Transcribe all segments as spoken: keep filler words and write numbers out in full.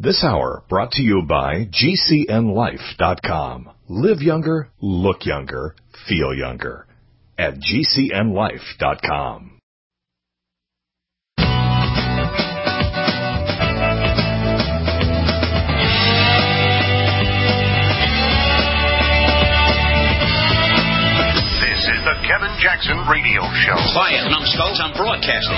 This hour brought to you by G C N life dot com. Live younger, look younger, feel younger. At G C N life dot com. The Kevin Jackson Radio Show. Quiet, numbskulls, I'm broadcasting.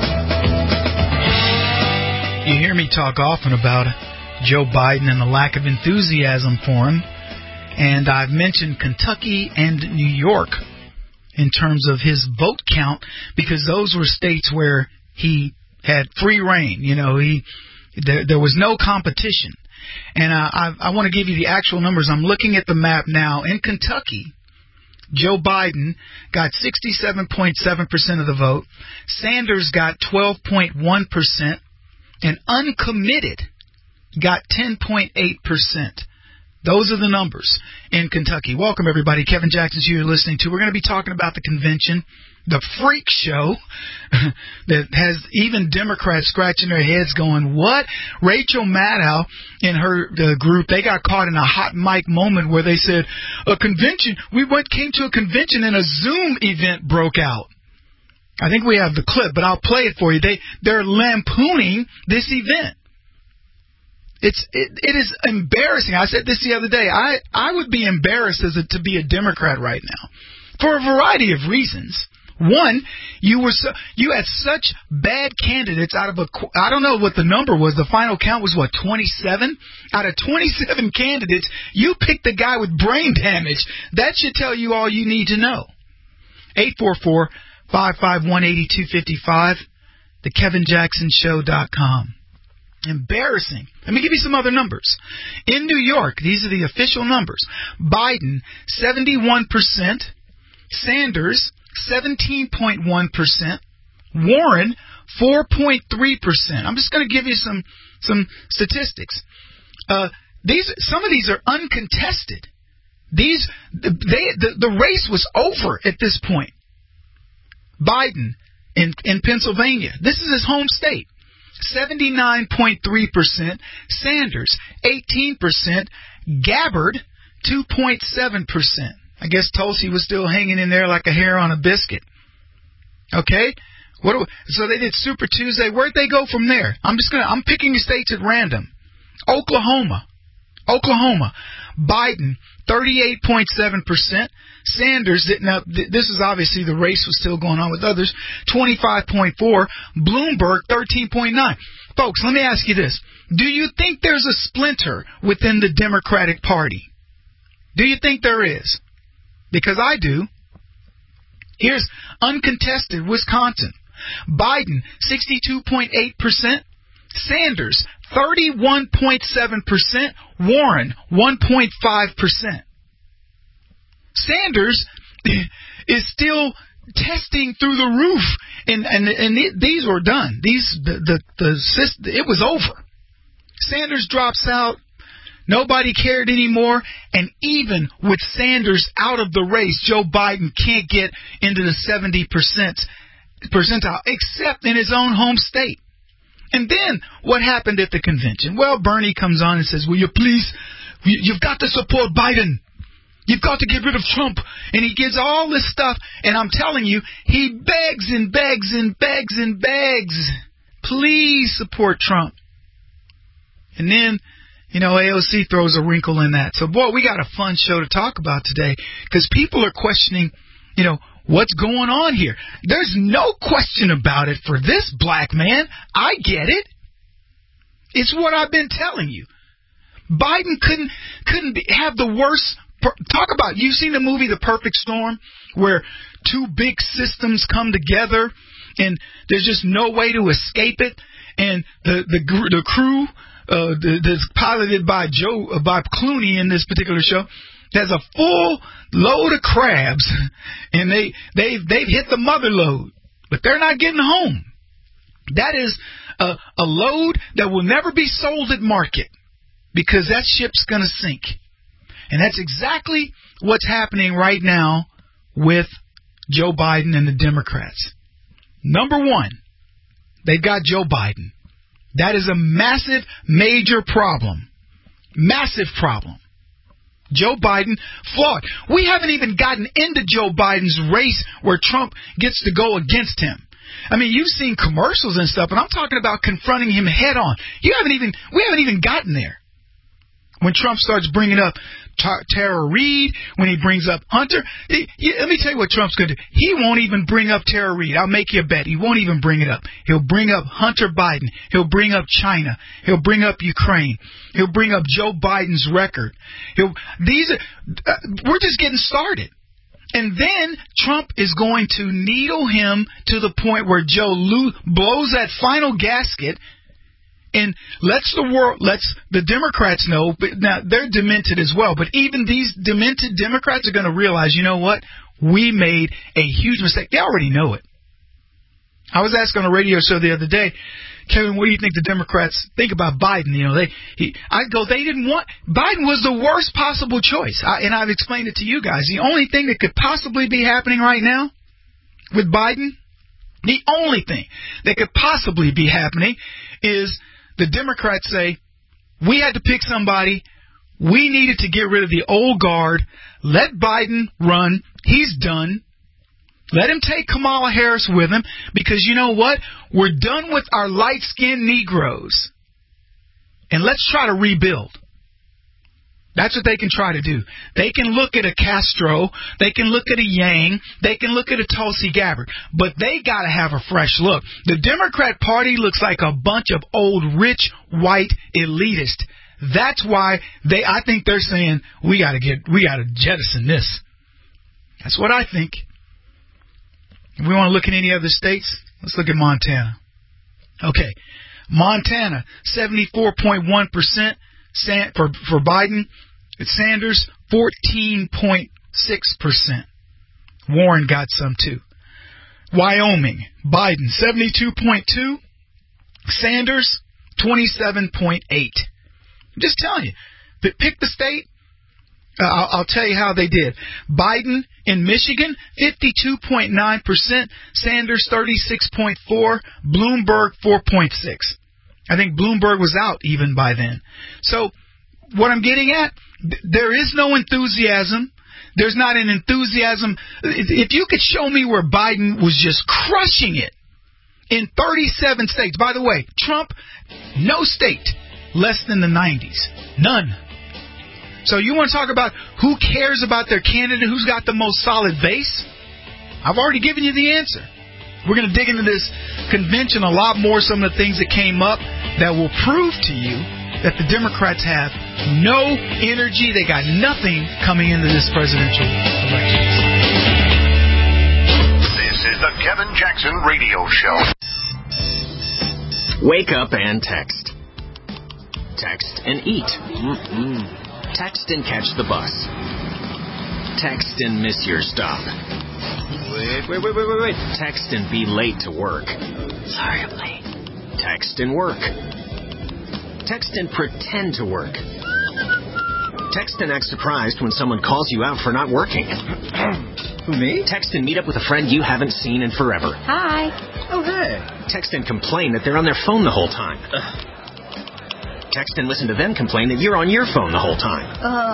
You hear me talk often about Joe Biden and the lack of enthusiasm for him, and I've mentioned Kentucky and New York in terms of his vote count because those were states where he had free reign. You know, he there, there was no competition. And uh, I, I want to give you the actual numbers. I'm looking at the map now. In Kentucky, Joe Biden got sixty-seven point seven percent of the vote. Sanders got twelve point one percent. And uncommitted got ten point eight percent. Those are the numbers in Kentucky. Welcome, everybody. Kevin Jackson, who you're listening to. We're going to be talking about the convention, the freak show that has even Democrats scratching their heads going, what? Rachel Maddow and her the group, they got caught in a hot mic moment where they said, a convention, we went came to a convention and a Zoom event broke out. I think we have the clip, but I'll play it for you. They, they're lampooning this event. It's it, it is embarrassing. I said this the other day. I, I would be embarrassed as a, to be a Democrat right now for a variety of reasons. One, you were so, you had such bad candidates out of a, I don't know what the number was. The final count was, what, twenty-seven? Out of twenty-seven candidates, you picked the guy with brain damage. That should tell you all you need to know. eight four four, five five one, eight two five five, the kevin jackson show dot com. Embarrassing. Let me give you some other numbers. In New York, these are the official numbers. Biden, seventy-one percent. Sanders, seventeen point one percent. Warren, four point three percent. I'm just going to give you some some statistics. Uh, these some of these are uncontested. These they the, the race was over at this point. Biden in in Pennsylvania. This is his home state. seventy-nine point three percent. Sanders, eighteen percent. Gabbard, two point seven percent. I guess Tulsi was still hanging in there like a hair on a biscuit. Okay? What? Do, so they did Super Tuesday. Where'd they go from there? I'm just gonna. I'm picking states at random. Oklahoma, Oklahoma. Biden, thirty-eight point seven percent. Sanders didn't. Now, this is obviously the race was still going on with others. twenty-five point four. Bloomberg, thirteen point nine. Folks, let me ask you this: do you think there's a splinter within the Democratic Party? Do you think there is? Because I do. Here's uncontested Wisconsin. Biden, sixty-two point eight percent. Sanders, thirty-one point seven percent. Warren, one point five percent. Sanders is still testing through the roof, and and and it, these were done. These the the, the system, it was over. Sanders drops out. Nobody cared anymore, and even with Sanders out of the race, Joe Biden can't get into the seventy percent percentile, except in his own home state. And then what happened at the convention? Well, Bernie comes on and says, will you please, you've got to support Biden. You've got to get rid of Trump. And he gives all this stuff, and I'm telling you, he begs and begs and begs and begs. Please support Trump. And then, you know, A O C throws a wrinkle in that. So, boy, we got a fun show to talk about today because people are questioning, you know, what's going on here. There's no question about it for this black man. I get it. It's what I've been telling you. Biden couldn't couldn't be, have the worst. Talk about, you've seen the movie The Perfect Storm where two big systems come together and there's just no way to escape it. And the the the crew uh, that's piloted by Joe uh, by Clooney in this particular show has a full load of crabs, and they they they've hit the mother load, but they're not getting home. That is a, a load that will never be sold at market because that ship's going to sink. And that's exactly what's happening right now with Joe Biden and the Democrats. Number one, they've got Joe Biden. That is a massive, major problem. Massive problem. Joe Biden, flawed. We haven't even gotten into Joe Biden's race where Trump gets to go against him. I mean, you've seen commercials and stuff, but I'm talking about confronting him head on. You haven't even, we haven't even gotten there. When Trump starts bringing up T- Tara Reid, when he brings up Hunter, he, he, let me tell you what Trump's going to do. He won't even bring up Tara Reid. I'll make you a bet. He won't even bring it up. He'll bring up Hunter Biden. He'll bring up China. He'll bring up Ukraine. He'll bring up Joe Biden's record. He'll, these are, uh, we're just getting started. And then Trump is going to needle him to the point where Joe lo- blows that final gasket and lets the world, lets the Democrats know. But now they're demented as well. But even these demented Democrats are going to realize, you know what? We made a huge mistake. They already know it. I was asked on a radio show the other day, Kevin, what do you think the Democrats think about Biden? You know, they, he, I go, they didn't want, Biden was the worst possible choice. I, and I've explained it to you guys. The only thing that could possibly be happening right now with Biden, the only thing that could possibly be happening is the Democrats say, we had to pick somebody. We needed to get rid of the old guard. Let Biden run. He's done. Let him take Kamala Harris with him because you know what? We're done with our light-skinned Negroes. And let's try to rebuild. That's what they can try to do. They can look at a Castro. They can look at a Yang. They can look at a Tulsi Gabbard. But they got to have a fresh look. The Democrat Party looks like a bunch of old, rich, white elitists. That's why they, I think they're saying, we got to get, we got to jettison this. That's what I think. If we want to look at any other states, let's look at Montana. Okay. Montana, seventy-four point one percent for, for Biden. It's Sanders, fourteen point six percent. Warren got some too. Wyoming, Biden, seventy-two point two. Sanders, twenty-seven point eight. I'm just telling you. Pick the state. Uh, I'll, I'll tell you how they did. Biden in Michigan, fifty-two point nine percent. Sanders, thirty-six point four. Bloomberg, four point six. I think Bloomberg was out even by then. So what I'm getting at, th- there is no enthusiasm. There's not an enthusiasm. If you could show me where Biden was just crushing it in thirty-seven states. By the way, Trump, no state less than the nineties. None. So you want to talk about who cares about their candidate, who's got the most solid base? I've already given you the answer. We're going to dig into this convention a lot more, some of the things that came up that will prove to you that the Democrats have no energy. They got nothing coming into this presidential election. This is the Kevin Jackson Radio Show. Wake up and text. Text and eat. Mm-mm. Text and catch the bus. Text and miss your stop. Wait, wait, wait, wait, wait, wait. Text and be late to work. Sorry, I'm late. Text and work. Text and pretend to work. Text and act surprised when someone calls you out for not working. Who, me? Text and meet up with a friend you haven't seen in forever. Hi. Oh, hey. Text and complain that they're on their phone the whole time. Ugh. Text and listen to them complain that you're on your phone the whole time. Ugh.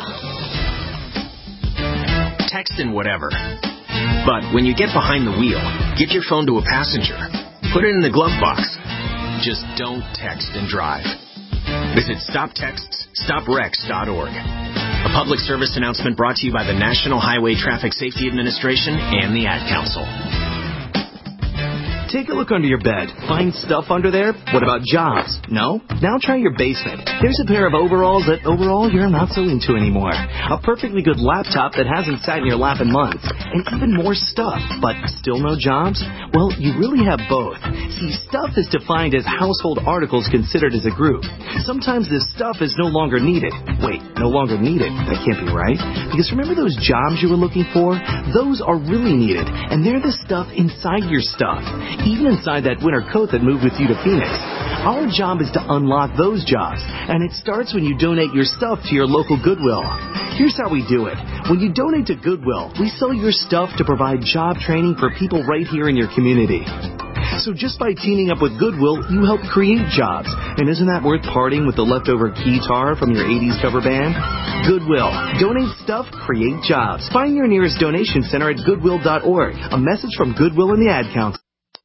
Text and whatever. But when you get behind the wheel, give your phone to a passenger. Put it in the glove box. Just don't text and drive. Visit stop texts stop wrecks dot org. A public service announcement brought to you by the National Highway Traffic Safety Administration and the Ad Council. Take a look under your bed. Find stuff under there? What about jobs? No? Now try your basement. There's a pair of overalls that overall you're not so into anymore. A perfectly good laptop that hasn't sat in your lap in months. And even more stuff, but still no jobs? Well, you really have both. See, stuff is defined as household articles considered as a group. Sometimes this stuff is no longer needed. Wait, no longer needed? That can't be right. Because remember those jobs you were looking for? Those are really needed. And they're the stuff inside your stuff. Even inside that winter coat that moved with you to Phoenix. Our job is to unlock those jobs, and it starts when you donate your stuff to your local Goodwill. Here's how we do it. When you donate to Goodwill, we sell your stuff to provide job training for people right here in your community. So just by teaming up with Goodwill, you help create jobs. And isn't that worth parting with the leftover guitar from your eighties cover band? Goodwill. Donate stuff, create jobs. Find your nearest donation center at goodwill dot org. A message from Goodwill and the Ad Council.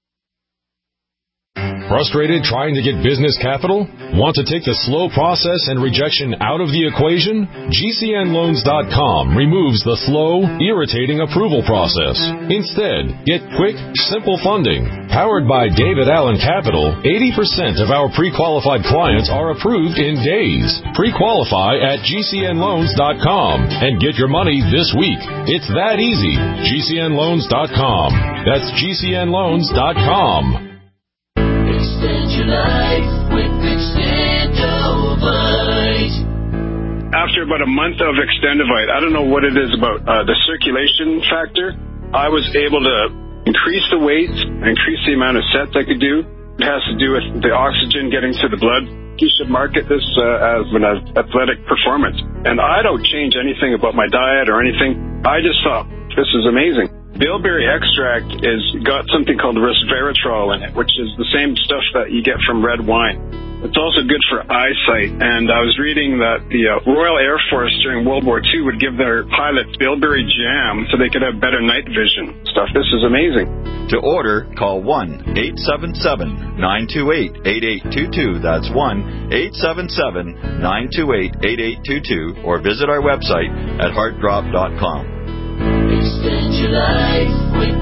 Frustrated trying to get business capital? Want to take the slow process and rejection out of the equation? G C N loans dot com removes the slow, irritating approval process. Instead, get quick, simple funding. Powered by David Allen Capital, eighty percent of our pre-qualified clients are approved in days. Pre-qualify at G C N loans dot com and get your money this week. It's that easy. G C N loans dot com. That's G C N loans dot com. Extend your life with Extendovite. After about a month of Extendovite, I don't know what it is about uh, the circulation factor. I was able to increase the weight, increase the amount of sets I could do. It has to do with the oxygen getting to the blood. You should market this uh, as an athletic performance. And I don't change anything about my diet or anything. I just thought, this is amazing. Bilberry extract is got something called resveratrol in it, which is the same stuff that you get from red wine. It's also good for eyesight, and I was reading that the uh, Royal Air Force during World War Two would give their pilots Bilberry jam so they could have better night vision stuff. This is amazing. To order, call one eight seven seven, nine two eight, eight eight two two. That's one eight seven seven, nine two eight, eight eight two two, or visit our website at heart drop dot com. Extend your life with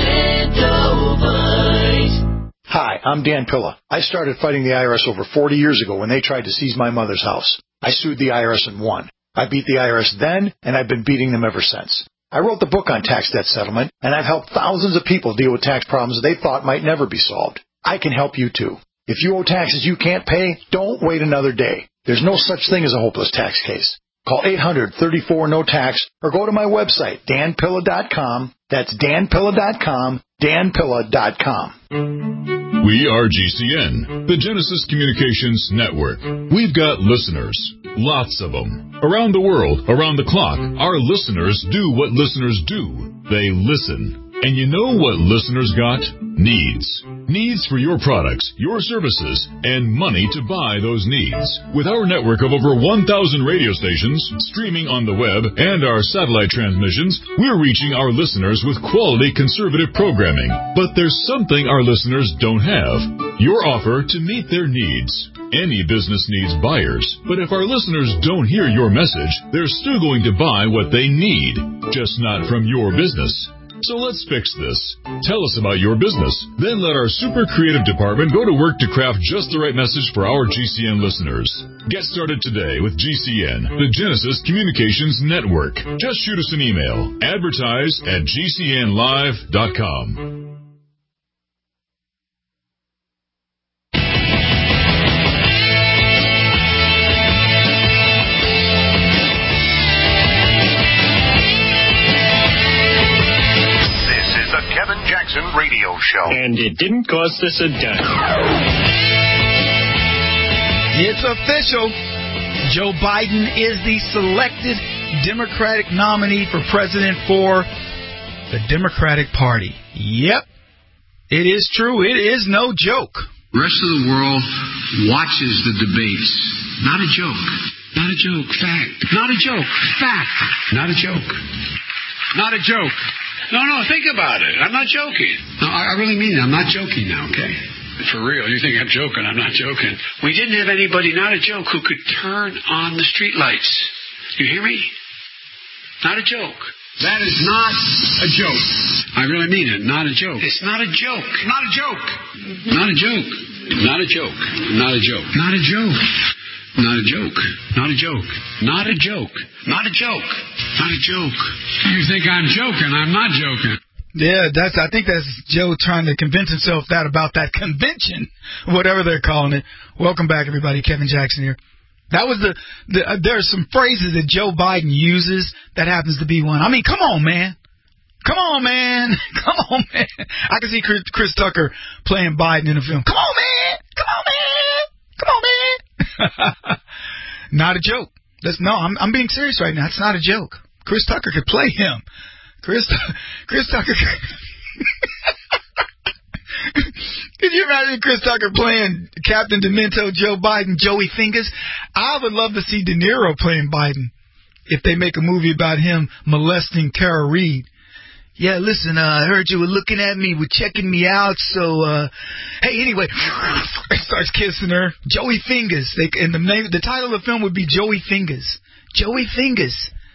Extendovite. Hi, I'm Dan Pilla. I started fighting the I R S over forty years ago when they tried to seize my mother's house. I sued the I R S and won. I beat the I R S then, and I've been beating them ever since. I wrote the book on tax debt settlement, and I've helped thousands of people deal with tax problems they thought might never be solved. I can help you too. If you owe taxes you can't pay, don't wait another day. There's no such thing as a hopeless tax case. Call eight hundred, thirty-four, no tax or go to my website, dan pilla dot com. That's dan pilla dot com, dan pilla dot com. We are G C N, the Genesis Communications Network. We've got listeners, lots of them. Around the world, around the clock, our listeners do what listeners do. They listen. And you know what listeners got? Needs. Needs for your products, your services, and money to buy those needs. With our network of over one thousand radio stations, streaming on the web, and our satellite transmissions, we're reaching our listeners with quality conservative programming. But there's something our listeners don't have. Your offer to meet their needs. Any business needs buyers, but if our listeners don't hear your message, they're still going to buy what they need, just not from your business. So let's fix this. Tell us about your business. Then let our super creative department go to work to craft just the right message for our G C N listeners. Get started today with G C N, the Genesis Communications Network. Just shoot us an email. Advertise at G C N live dot com. Kevin Jackson Radio Show. And it didn't cost us a dime. It's official. Joe Biden is the selected Democratic nominee for president for the Democratic Party. Yep. It is true. It is no joke. The rest of the world watches the debates. Not a joke. Not a joke. Fact. Not a joke. Fact. Not a joke. Not a joke. No, no, think about it. I'm not joking. No, I really mean it. I'm not joking now, okay? For real. You think I'm joking. I'm not joking. We didn't have anybody, not a joke, who could turn on the streetlights. You hear me? Not a joke. That is not a joke. I really mean it. Not a joke. It's not a joke. Not a joke. Not a joke. Not a joke. Not a joke. Not a joke. Not a joke. Not a joke. Not a joke. Not a joke. Not a joke. You think I'm joking. I'm not joking. Yeah, that's. I think that's Joe trying to convince himself that about that convention, whatever they're calling it. Welcome back, everybody. Kevin Jackson here. That was the, the uh, there are some phrases that Joe Biden uses. That happens to be one. I mean, come on, man. Come on, man. Come on, man. I can see Chris, Chris Tucker playing Biden in a film. Come on, man. Come on, man. Come on, man. Not a joke. That's, no, I'm, I'm being serious right now. It's not a joke. Chris Tucker could play him. Chris, Chris Tucker. Could you imagine Chris Tucker playing Captain Demento, Joe Biden, Joey Fingers? I would love to see De Niro playing Biden if they make a movie about him molesting Tara Reid. Yeah, listen, uh, I heard you were looking at me, were checking me out, so, uh, hey, anyway, starts kissing her. Joey Fingers. They, and the name, the title of the film would be Joey Fingers. Joey Fingers.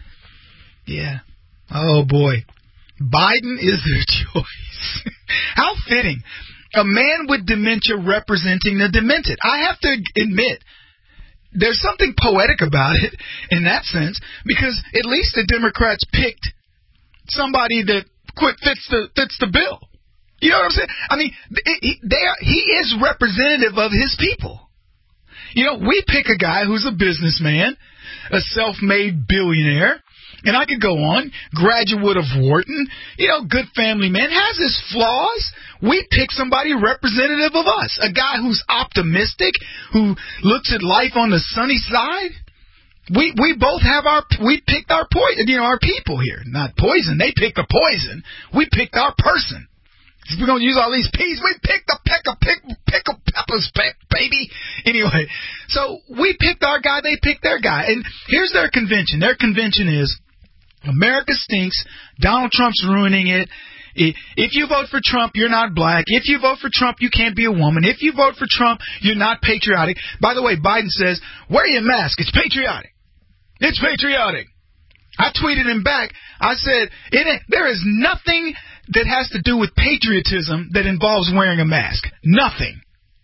Yeah. Oh, boy. Biden is their choice. How fitting. A man with dementia representing the demented. I have to admit, there's something poetic about it in that sense, because at least the Democrats picked somebody that quit fits the fits the bill. You know what I'm saying? I mean, it, they are, he is representative of his people. You know, we pick a guy who's a businessman, a self-made billionaire, and I could go on, graduate of Wharton, you know, good family man, has his flaws. We pick somebody representative of us, a guy who's optimistic, who looks at life on the sunny side. We we both have our, we picked our poison, you know, our people here. Not poison, they picked the poison. We picked our person. If we're going to use all these P's, we picked the peck of pick, pickle peppers, peck, baby. Anyway, so we picked our guy, they picked their guy. And here's their convention. Their convention is, America stinks, Donald Trump's ruining it. If you vote for Trump, you're not black. If you vote for Trump, you can't be a woman. If you vote for Trump, you're not patriotic. By the way, Biden says, wear your mask. It's patriotic. It's patriotic. I tweeted him back. I said, it ain't, there is nothing that has to do with patriotism that involves wearing a mask. Nothing.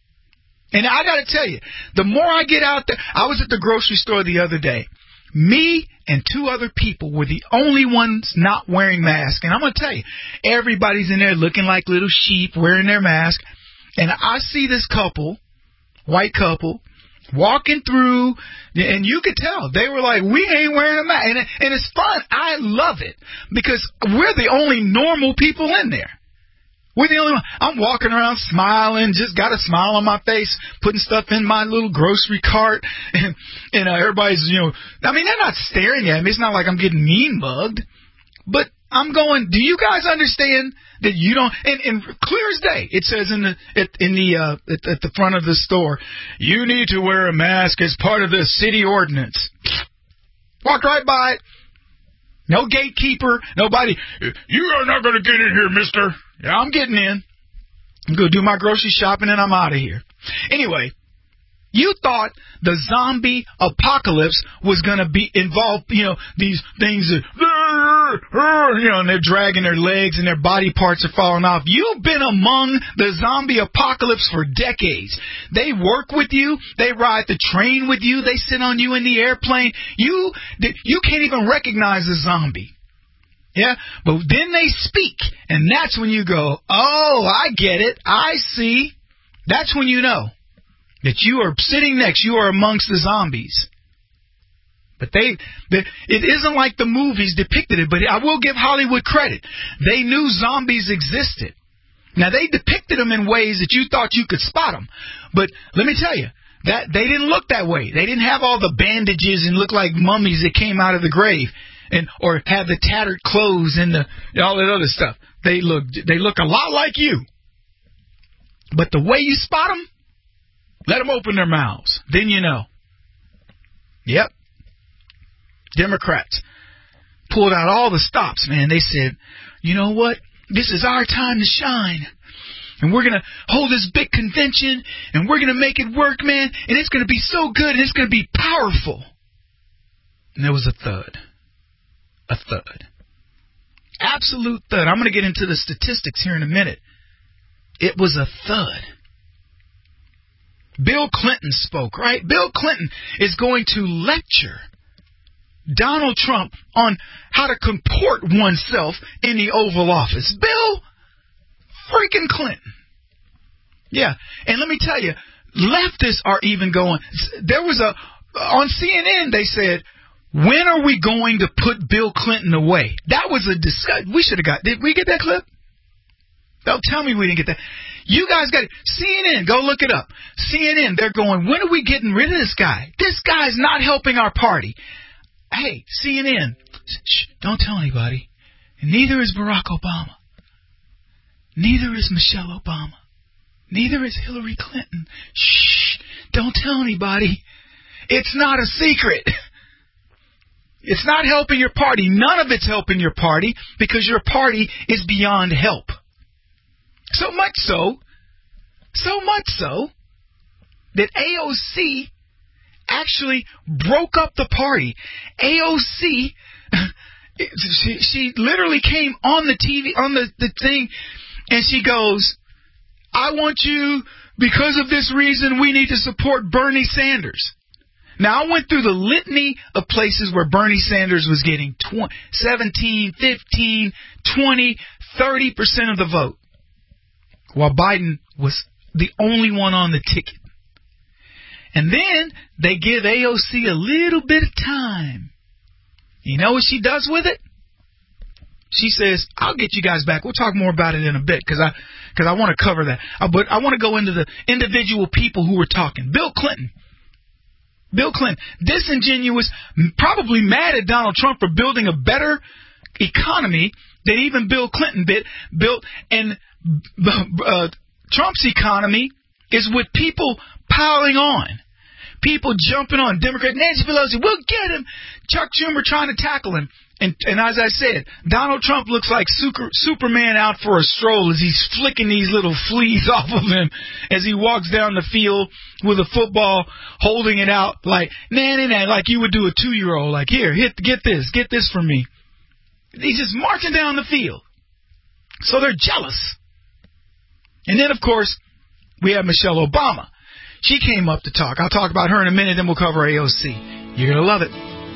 And I got to tell you, the more I get out there, I was at the grocery store the other day. Me and two other people were the only ones not wearing masks. And I'm going to tell you, everybody's in there looking like little sheep wearing their mask. And I see this couple, white couple, walking through, and you could tell. They were like, we ain't wearing a mask. And, and it's fun. I love it because we're the only normal people in there. We're the only one. I'm walking around smiling, just got a smile on my face, putting stuff in my little grocery cart, and, and uh, everybody's, you know, I mean, they're not staring at me. It's not like I'm getting mean mugged, but I'm going, do you guys understand that you don't, and, and clear as day, it says in the, at, in the, uh, at, at the front of the store, you need to wear a mask as part of the city ordinance. Walked right by it. No gatekeeper, nobody, you are not going to get in here, mister. Yeah, I'm getting in. I'm going to do my grocery shopping and I'm out of here. Anyway, you thought the zombie apocalypse was going to be involved, you know, these things that, you know, and they're dragging their legs and their body parts are falling off. You've been among the zombie apocalypse for decades. They work with you. They ride the train with you. They sit on you in the airplane. You, you can't even recognize a zombie. Yeah, but then they speak, and that's when you go, oh, I get it, I see. That's when you know that you are sitting next, you are amongst the zombies. But they, they, it isn't like the movies depicted it, but I will give Hollywood credit. They knew zombies existed. Now, they depicted them in ways that you thought you could spot them. But let me tell you, that they didn't look that way. They didn't have all the bandages and look like mummies that came out of the grave. And or have the tattered clothes and the all that other stuff. They look they look a lot like you. But the way you spot them, let them open their mouths. Then you know. Yep. Democrats pulled out all the stops, man. They said, you know what? This is our time to shine. And we're going to hold this big convention, and we're going to make it work, man. And it's going to be so good, and it's going to be powerful. And there was a thud. A thud. Absolute thud. I'm going to get into the statistics here in a minute. It was a thud. Bill Clinton spoke, right? Bill Clinton is going to lecture Donald Trump on how to comport oneself in the Oval Office. Bill freaking Clinton. Yeah. And let me tell you, leftists are even going. There was a, on C N N, they said, when are we going to put Bill Clinton away? That was a discussion. We should have got, did we get that clip? Don't tell me we didn't get that. You guys got it. C N N, go look it up. C N N, they're going, when are we getting rid of this guy? This guy's not helping our party. Hey, C N N, shh, don't tell anybody. And neither is Barack Obama. Neither is Michelle Obama. Neither is Hillary Clinton. Shh, don't tell anybody. It's not a secret. It's not helping your party. None of it's helping your party because your party is beyond help. So much so, so much so, that A O C actually broke up the party. A O C, she, she literally came on the T V, on the, the thing, and she goes, I want you, because of this reason, we need to support Bernie Sanders. Now, I went through the litany of places where Bernie Sanders was getting twenty, seventeen, fifteen, twenty, thirty percent of the vote, while Biden was the only one on the ticket. And then they give A O C a little bit of time. You know what she does with it? She says, I'll get you guys back. We'll talk more about it in a bit because I because I want to cover that. Uh, but I want to go into the individual people who were talking. Bill Clinton. Bill Clinton, disingenuous, probably mad at Donald Trump for building a better economy than even Bill Clinton did, built. And uh, Trump's economy is with people piling on. People jumping on. Democrat Nancy Pelosi, we'll get him. Chuck Schumer trying to tackle him. And, and as I said, Donald Trump looks like super, Superman out for a stroll as he's flicking these little fleas off of him as he walks down the field with a football, holding it out like, nah, nah, nah, like you would do a two-year-old. Like, here, hit, get this, get this from me. He's just marching down the field. So they're jealous. And then, of course, we have Michelle Obama. She came up to talk. I'll talk about her in a minute, then we'll cover A O C. You're going to love it.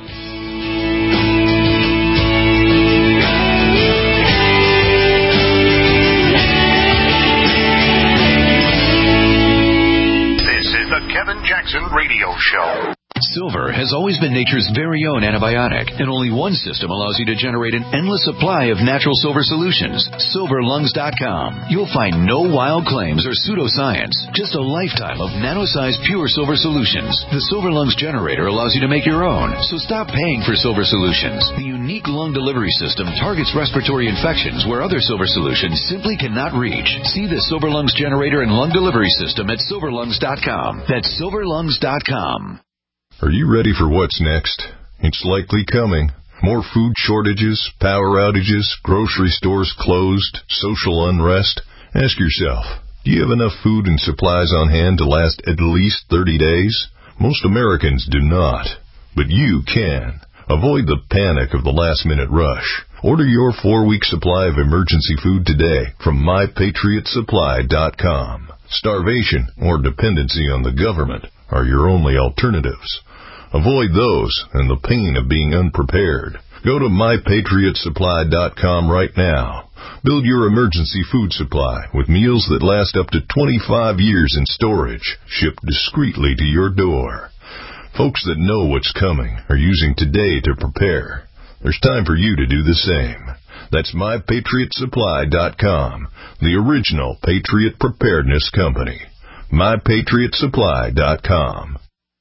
This is the Kevin Jackson Radio Show. Silver has always been nature's very own antibiotic, and only one system allows you to generate an endless supply of natural silver solutions. silver lungs dot com. You'll find no wild claims or pseudoscience, just a lifetime of nano-sized pure silver solutions. The Silver Lungs generator allows you to make your own, so stop paying for silver solutions. The unique lung delivery system targets respiratory infections where other silver solutions simply cannot reach. See the Silver Lungs generator and lung delivery system at silver lungs dot com. That's silver lungs dot com. Are you ready for what's next? It's likely coming. More food shortages, power outages, grocery stores closed, social unrest. Ask yourself, do you have enough food and supplies on hand to last at least thirty days? Most Americans do not, but you can. Avoid the panic of the last-minute rush. Order your four-week supply of emergency food today from my patriot supply dot com. Starvation or dependency on the government are your only alternatives. Avoid those and the pain of being unprepared. Go to my patriot supply dot com right now. Build your emergency food supply with meals that last up to twenty-five years in storage, shipped discreetly to your door. Folks that know what's coming are using today to prepare. There's time for you to do the same. That's my patriot supply dot com, the original Patriot Preparedness Company. my patriot supply dot com.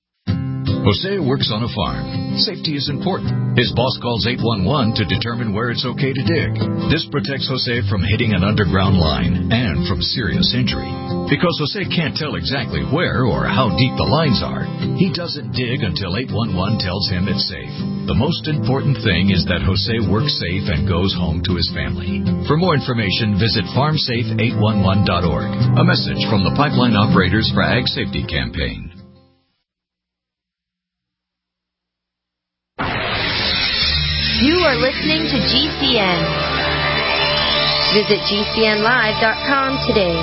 Jose works on a farm. Safety is important. His boss calls eight one one to determine where it's okay to dig. This protects Jose from hitting an underground line and from serious injury. Because Jose can't tell exactly where or how deep the lines are, he doesn't dig until eight one one tells him it's safe. The most important thing is that Jose works safe and goes home to his family. For more information, visit farm safe eight one one dot org. A message from the Pipeline Operators for Ag Safety Campaign. You are listening to G C N. Visit G C N live dot com today.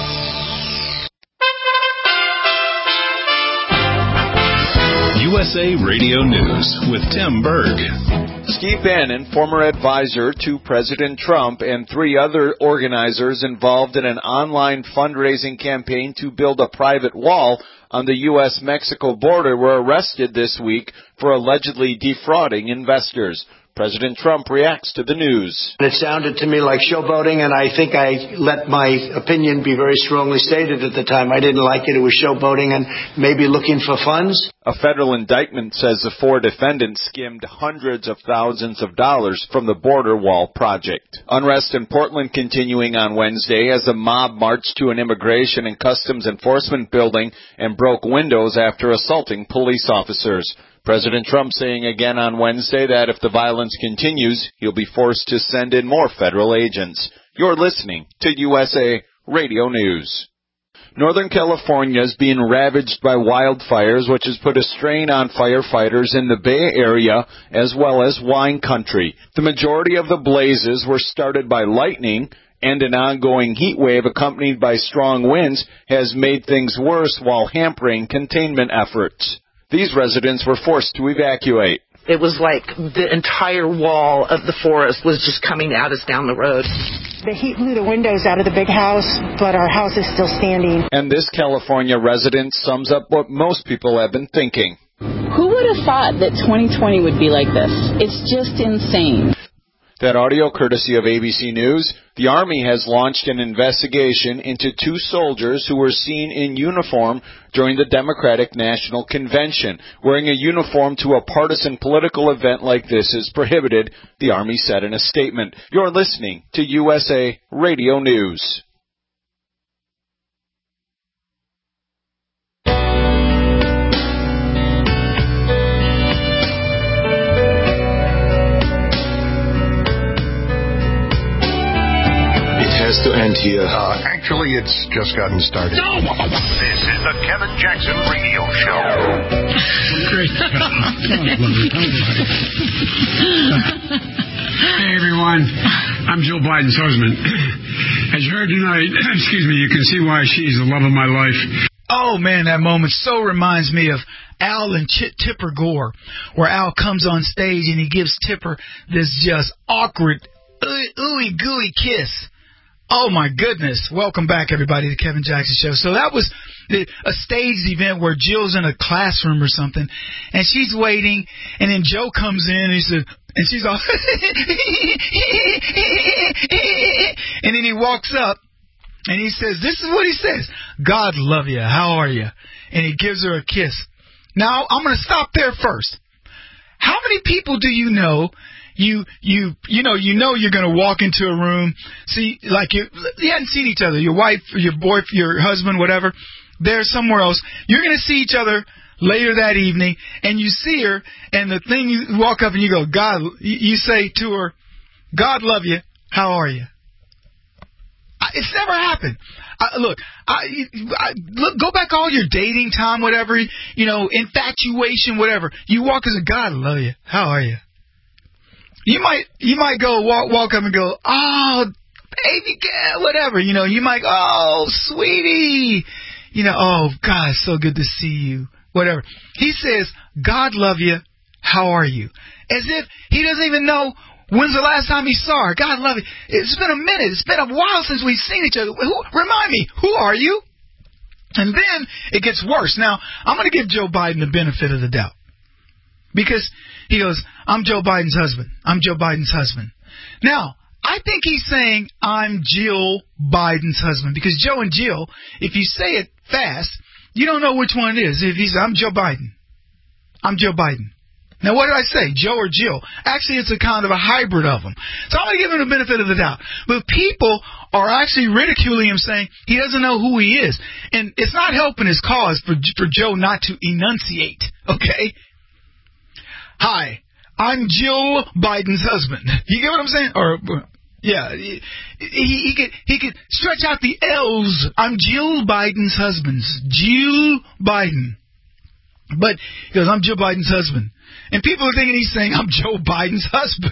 U S A Radio News with Tim Berg. Steve Bannon, former advisor to President Trump, and three other organizers involved in an online fundraising campaign to build a private wall on the U S Mexico border were arrested this week for allegedly defrauding investors. President Trump reacts to the news. It sounded to me like showboating, and I think I let my opinion be very strongly stated at the time. I didn't like it. It was showboating and maybe looking for funds. A federal indictment says the four defendants skimmed hundreds of thousands of dollars from the border wall project. Unrest in Portland continuing on Wednesday as the mob marched to an immigration and customs enforcement building and broke windows after assaulting police officers. President Trump saying again on Wednesday that if the violence continues, he'll be forced to send in more federal agents. You're listening to U S A Radio News. Northern California is being ravaged by wildfires, which has put a strain on firefighters in the Bay Area as well as wine country. The majority of the blazes were started by lightning, and an ongoing heat wave accompanied by strong winds has made things worse while hampering containment efforts. These residents were forced to evacuate. It was like the entire wall of the forest was just coming at us down the road. The heat blew the windows out of the big house, but our house is still standing. And this California resident sums up what most people have been thinking. Who would have thought that twenty twenty would be like this? It's just insane. That audio courtesy of A B C News. The Army has launched an investigation into two soldiers who were seen in uniform during the Democratic National Convention. Wearing a uniform to a partisan political event like this is prohibited, the Army said in a statement. You're listening to U S A Radio News. Has to end here. Uh, actually, it's just gotten started. No! This is the Kevin Jackson Radio Show. Great. Hey, everyone. I'm Jill Biden's husband. As you heard tonight, excuse me, you can see why she's the love of my life. Oh, man, that moment so reminds me of Al and Ch- Tipper Gore, where Al comes on stage and he gives Tipper this just awkward, ooey gooey kiss. Oh, my goodness. Welcome back, everybody, to the Kevin Jackson Show. So that was the, a staged event where Jill's in a classroom or something, and she's waiting, and then Joe comes in, and, he said, and she's all, and then he walks up, and he says, this is what he says, God love you, how are you? And he gives her a kiss. Now, I'm going to stop there first. How many people do you know You, you, you know, you know you're going to walk into a room, see, like you, you hadn't seen each other, your wife, your boyfriend, your husband, whatever, they're somewhere else. You're going to see each other later that evening, and you see her, and the thing you walk up and you go, God, you say to her, God love you, how are you? It's never happened. I, look, I, I, look, go back all your dating time, whatever, you know, infatuation, whatever. You walk and say, God love you, how are you? You might, you might go walk, walk up and go, oh, baby girl, whatever, you know, you might go, oh, sweetie, you know, oh, God, so good to see you, whatever. He says, God love you, how are you? As if he doesn't even know when's the last time he saw her. God love you. It's been a minute. It's been a while since we've seen each other. Who, remind me, who are you? And then it gets worse. Now, I'm going to give Joe Biden the benefit of the doubt. Because he goes, I'm Joe Biden's husband. I'm Joe Biden's husband. Now, I think he's saying I'm Jill Biden's husband. Because Joe and Jill, if you say it fast, you don't know which one it is. If he says, I'm Joe Biden. I'm Joe Biden. Now, what did I say? Joe or Jill? Actually, it's a kind of a hybrid of them. So I'm going to give him the benefit of the doubt. But people are actually ridiculing him, saying he doesn't know who he is. And it's not helping his cause for, for Joe not to enunciate. Okay? Hi, I'm Jill Biden's husband. You get what I'm saying? Or, yeah, he, he, he could he could stretch out the L's. I'm Jill Biden's husband. Jill Biden. But he goes, I'm Joe Biden's husband. And people are thinking he's saying, I'm Joe Biden's husband.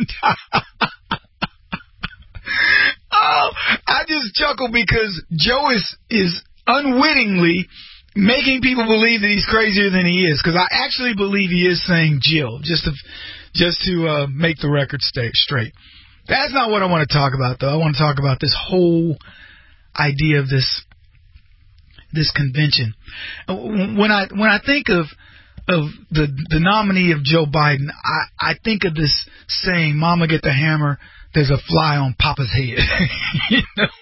Oh, I just chuckle because Joe is, is unwittingly making people believe that he's crazier than he is. Because I actually believe he is saying Jill, just to, just to uh, make the record stay straight. That's not what I want to talk about, though. I want to talk about this whole idea of this this convention. When I when I think of of the the nominee of Joe Biden, I, I think of this saying, Mama get the hammer, there's a fly on Papa's head. You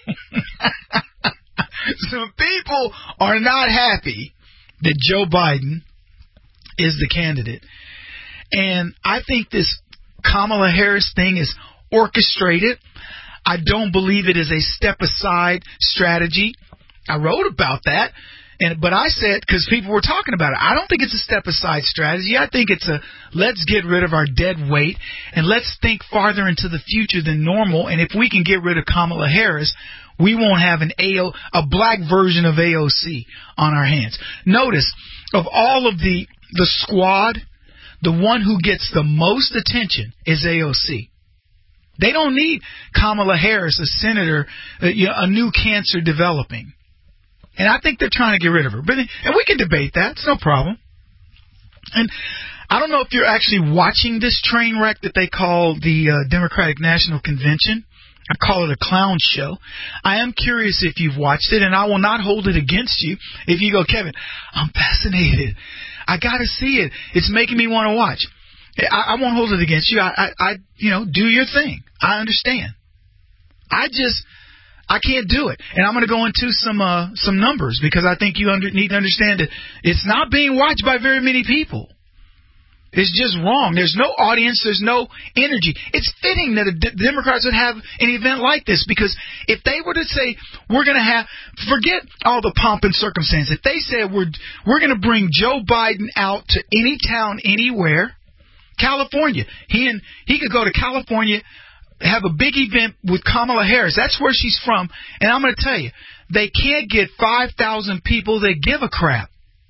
know? Some people are not happy that Joe Biden is the candidate. And I think this Kamala Harris thing is orchestrated. I don't believe it is a step-aside strategy. I wrote about that. And but I said, because people were talking about it, I don't think it's a step-aside strategy. I think it's a let's get rid of our dead weight and let's think farther into the future than normal. And if we can get rid of Kamala Harris, we won't have an A O, a black version of A O C on our hands. Notice, of all of the the squad, the one who gets the most attention is A O C. They don't need Kamala Harris, a senator, uh, you know, a new cancer developing. And I think they're trying to get rid of her. But, and we can debate that. It's no problem. And I don't know if you're actually watching this train wreck that they call the uh, Democratic National Convention. I call it a clown show. I am curious if you've watched it, and I will not hold it against you if you go, Kevin, I'm fascinated. I got to see it. It's making me want to watch. I, I won't hold it against you. I, I, I, you know, do your thing. I understand. I just... I can't do it. And I'm going to go into some uh, some numbers because I think you under, need to understand that it's not being watched by very many people. It's just wrong. There's no audience. There's no energy. It's fitting that the D- Democrats would have an event like this because if they were to say, we're going to have, forget all the pomp and circumstance. If they said, we're, we're going to bring Joe Biden out to any town, anywhere, California, he, and, he could go to California, have a big event with Kamala Harris. That's where she's from. And I'm going to tell you, they can't get five thousand people that give a crap.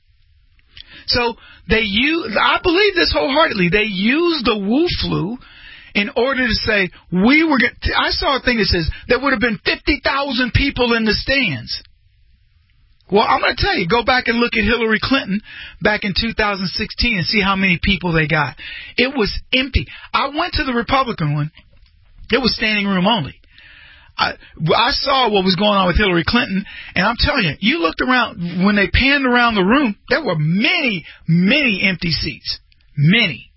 So they use, I believe this wholeheartedly, they use the Wu flu in order to say, we were going to, I saw a thing that says there would have been fifty thousand people in the stands. Well, I'm going to tell you, go back and look at Hillary Clinton back in two thousand sixteen and see how many people they got. It was empty. I went to the Republican one. It was standing room only. I, I saw what was going on with Hillary Clinton, and I'm telling you, you looked around, when they panned around the room, there were many, many empty seats. Many.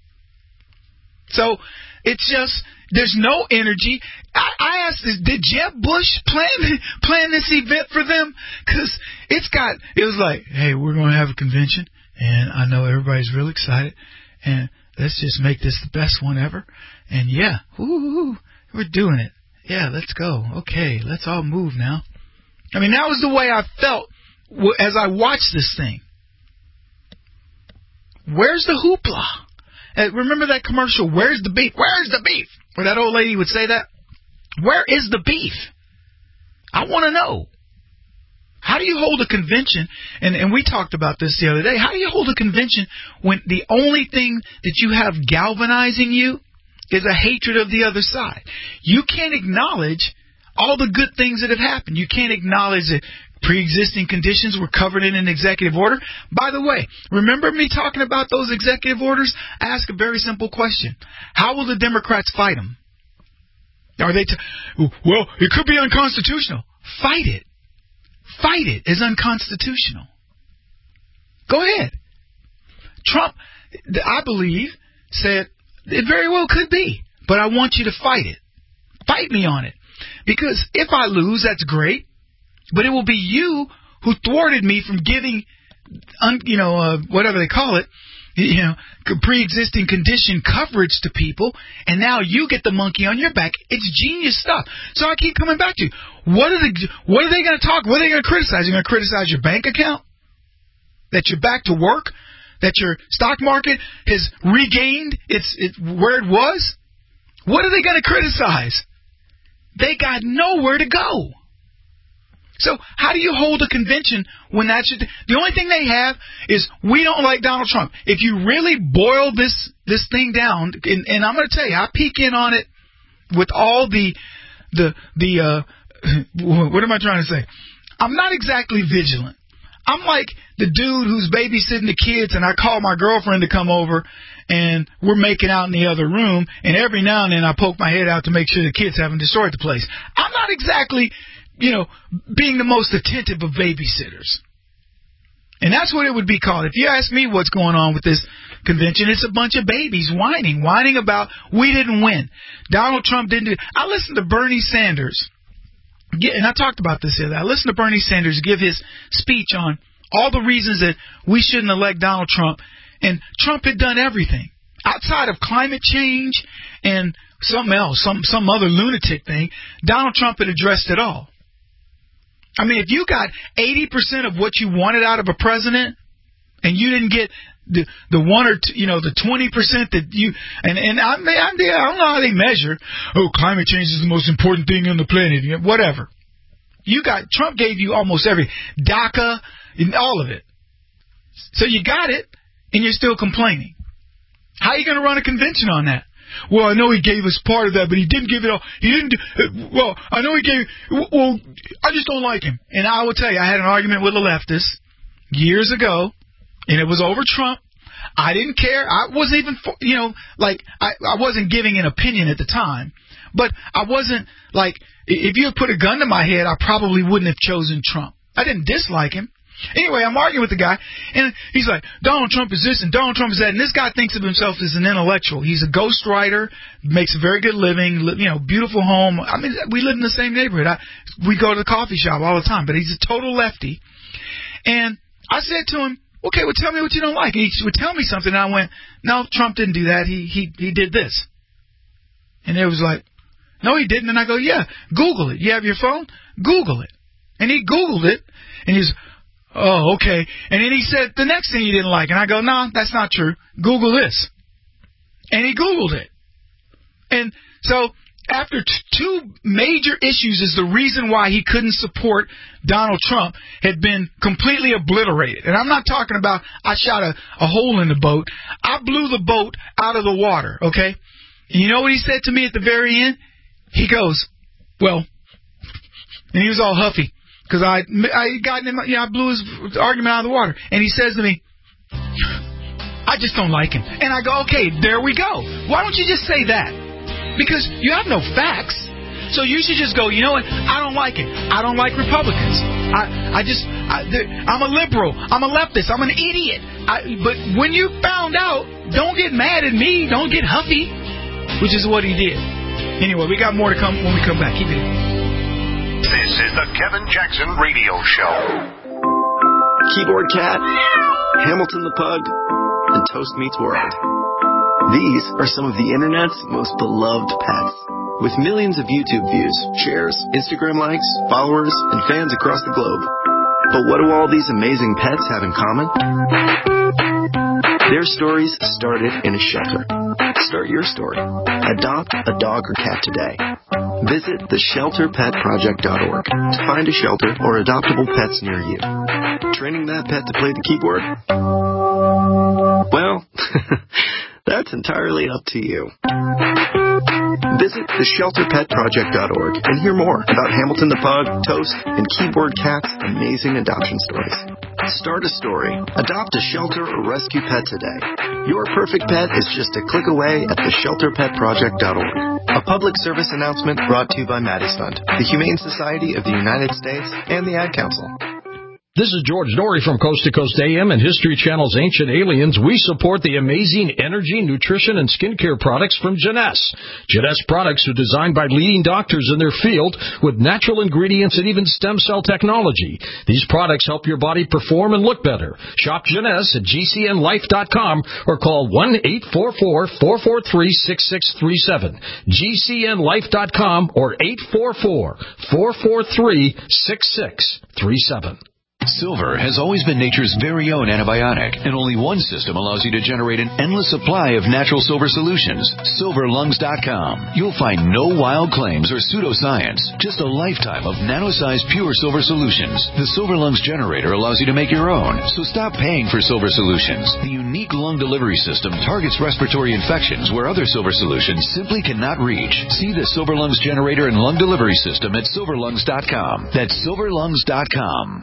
So, it's just, there's no energy. I, I asked this, did Jeb Bush plan, plan this event for them? Because it's got, it was like, hey, we're going to have a convention, and I know everybody's real excited, and let's just make this the best one ever. And yeah, woo, we're doing it. Yeah, let's go. Okay, let's all move now. I mean, that was the way I felt as I watched this thing. Where's the hoopla? Uh, remember that commercial, Where's the Beef? Where's the beef? Where that old lady would say that. Where is the beef? I want to know. How do you hold a convention? And, and we talked about this the other day. How do you hold a convention when the only thing that you have galvanizing you is a hatred of the other side? You can't acknowledge all the good things that have happened. You can't acknowledge that pre-existing conditions were covered in an executive order. By the way, remember me talking about those executive orders? I ask a very simple question. How will the Democrats fight them? Are they, t- well, it could be unconstitutional. Fight it. Fight it is unconstitutional. Go ahead. Trump, I believe, said, it very well could be, but I want you to fight it. Fight me on it. Because if I lose, that's great, but it will be you who thwarted me from giving, un, you know, uh, whatever they call it, you know, pre-existing condition coverage to people, and now you get the monkey on your back. It's genius stuff. So I keep coming back to, what are the, what are they going to talk? What are they going to criticize? They're going to criticize your bank account? That you're back to work? That your stock market has regained its, its where it was? What are they going to criticize? They got nowhere to go. So how do you hold a convention when that's your, the only thing they have is we don't like Donald Trump. If you really boil this this thing down, and, and I'm going to tell you, I peek in on it with all the the the uh, what am I trying to say? I'm not exactly vigilant. I'm like the dude who's babysitting the kids, and I call my girlfriend to come over, and we're making out in the other room, and every now and then I poke my head out to make sure the kids haven't destroyed the place. I'm not exactly, you know, being the most attentive of babysitters. And that's what it would be called. If you ask me what's going on with this convention, it's a bunch of babies whining, whining about we didn't win. Donald Trump didn't do it. I listened to Bernie Sanders, and I talked about this the other day. I listened to Bernie Sanders give his speech on all the reasons that we shouldn't elect Donald Trump. And Trump had done everything. Outside of climate change and something else, some, some other lunatic thing, Donald Trump had addressed it all. I mean, if you got eighty percent of what you wanted out of a president, and you didn't get the the one or two, you know, the twenty percent that you, and, and I, I, I don't know how they measure, oh, climate change is the most important thing on the planet, whatever. You got, Trump gave you almost every, DACA, and all of it. So you got it, and you're still complaining. How are you going to run a convention on that? Well, I know he gave us part of that, but he didn't give it all. He didn't. Uh, well, I know he gave. Well, I just don't like him. And I will tell you, I had an argument with a leftist years ago, and it was over Trump. I didn't care. I wasn't even, you know, like I, I wasn't giving an opinion at the time, but I wasn't like, if you had put a gun to my head, I probably wouldn't have chosen Trump. I didn't dislike him. Anyway, I'm arguing with the guy, and he's like, Donald Trump is this and Donald Trump is that, and this guy thinks of himself as an intellectual. He's a ghostwriter, makes a very good living, you know, beautiful home. I mean, we live in the same neighborhood. I, we go to the coffee shop all the time, but he's a total lefty. And I said to him, okay, well, tell me what you don't like. And he would tell me something, and I went, no, Trump didn't do that. He he he did this. And it was like, no, he didn't. And I go, yeah, Google it. You have your phone? Google it. And he Googled it, and he's, oh, okay. And then he said the next thing he didn't like. And I go, no, that's not true. Google this. And he Googled it. And so after t- two major issues is the reason why he couldn't support Donald Trump had been completely obliterated. And I'm not talking about I shot a, a hole in the boat. I blew the boat out of the water, okay? And you know what he said to me at the very end? He goes, well, and he was all huffy. Because I, I got him, you know, I blew his argument out of the water. And he says to me, I just don't like him. And I go, okay, there we go. Why don't you just say that? Because you have no facts. So you should just go, you know what, I don't like it. I don't like Republicans. I, I just, I, I'm a liberal. I'm a leftist. I'm an idiot. I, but when you found out, don't get mad at me. Don't get huffy. Which is what he did. Anyway, we got more to come when we come back. Keep it. This is the Kevin Jackson Radio Show. Keyboard Cat, Hamilton the Pug, and Toast Meets World. These are some of the internet's most beloved pets. With millions of YouTube views, shares, Instagram likes, followers, and fans across the globe. But what do all these amazing pets have in common? Their stories started in a shelter. Start your story. Adopt a dog or cat today. Visit the shelter pet project dot org to find a shelter or adoptable pets near you. Training that pet to play the keyboard? Well, that's entirely up to you. Visit the shelter pet project dot org and hear more about Hamilton the Pug, Toast, and Keyboard Cat's amazing adoption stories. Start a story. Adopt a shelter or rescue pet today. Your perfect pet is just a click away at the shelter pet project dot org. A public service announcement brought to you by Maddie's Fund, the Humane Society of the United States, and the Ad Council. This is George Norrie from Coast to Coast A M and History Channel's Ancient Aliens. We support the amazing energy, nutrition, and skincare products from Jeunesse. Jeunesse products are designed by leading doctors in their field with natural ingredients and even stem cell technology. These products help your body perform and look better. Shop Jeunesse at G C N life dot com or call one eight four four, four four three, six six three seven. G C N life dot com or eight four four, four four three, six six three seven. Silver has always been nature's very own antibiotic, and only one system allows you to generate an endless supply of natural silver solutions. silver lungs dot com. You'll find no wild claims or pseudoscience, just a lifetime of nano-sized pure silver solutions. The Silver Lungs generator allows you to make your own, so stop paying for silver solutions. The unique lung delivery system targets respiratory infections where other silver solutions simply cannot reach. See the Silver Lungs generator and lung delivery system at silver lungs dot com. That's silver lungs dot com.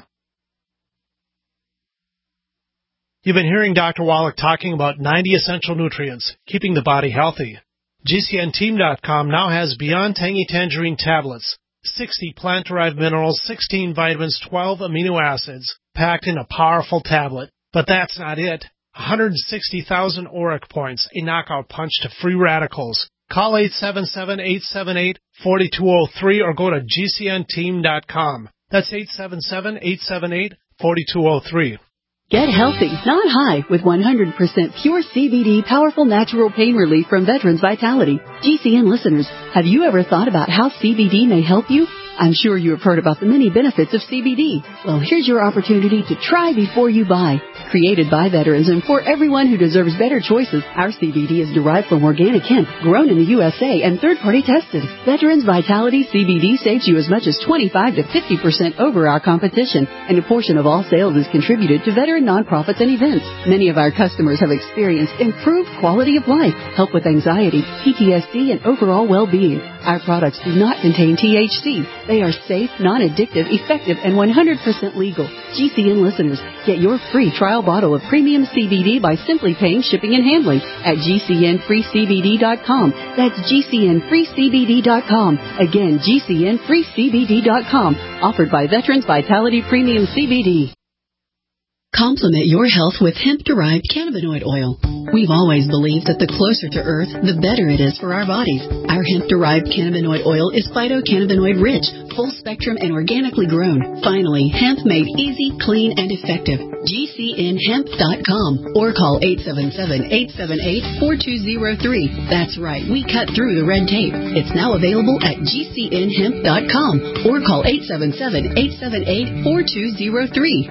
You've been hearing Doctor Wallach talking about ninety essential nutrients, keeping the body healthy. G C N team dot com now has Beyond Tangy Tangerine tablets, sixty plant-derived minerals, sixteen vitamins, twelve amino acids, packed in a powerful tablet. But that's not it. one hundred sixty thousand auric points, a knockout punch to free radicals. Call eight seven seven, eight seven eight, four two zero three or go to G C N team dot com. That's eight seven seven, eight seven eight, four two zero three. Get healthy, not high, with one hundred percent pure C B D powerful natural pain relief from Veterans Vitality. G C N listeners, have you ever thought about how C B D may help you? I'm sure you have heard about the many benefits of C B D. Well, here's your opportunity to try before you buy. Created by veterans and for everyone who deserves better choices, our C B D is derived from organic hemp, grown in the U S A and third-party tested. Veterans Vitality C B D saves you as much as twenty-five to fifty percent over our competition, and a portion of all sales is contributed to veteran nonprofits and events. Many of our customers have experienced improved quality of life, help with anxiety, P T S D, and overall well-being. Our products do not contain T H C. They are safe, non-addictive, effective, and one hundred percent legal. G C N listeners, get your free trial bottle of premium C B D by simply paying shipping and handling at G C N free C B D dot com. That's G C N free C B D dot com. Again, G C N free C B D dot com. Offered by Veterans Vitality Premium C B D. Complement your health with hemp-derived cannabinoid oil. We've always believed that the closer to Earth, the better it is for our bodies. Our hemp-derived cannabinoid oil is phytocannabinoid-rich, full-spectrum, and organically grown. Finally, hemp made easy, clean, and effective. G C N hemp dot com or call eight seven seven, eight seven eight, four two zero three. That's right, we cut through the red tape. It's now available at G C N hemp dot com or call eight seven seven, eight seven eight, four two zero three.